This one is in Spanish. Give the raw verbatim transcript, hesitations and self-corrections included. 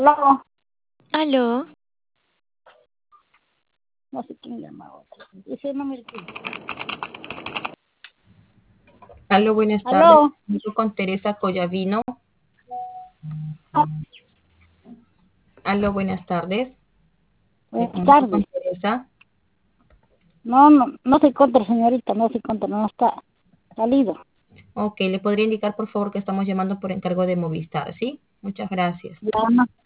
Aló, Aló, no sé quién llama otra. Ese no me... Aló, buenas tardes. Aló, Hablo con Teresa Collavino. Aló, buenas tardes. Me buenas comunico con tardes. Teresa. No, no, no se encuentra, señorita, no se encuentra, no está salido. Ok, ¿le podría indicar por favor que estamos llamando por encargo de Movistar, sí? Muchas gracias. Ya no,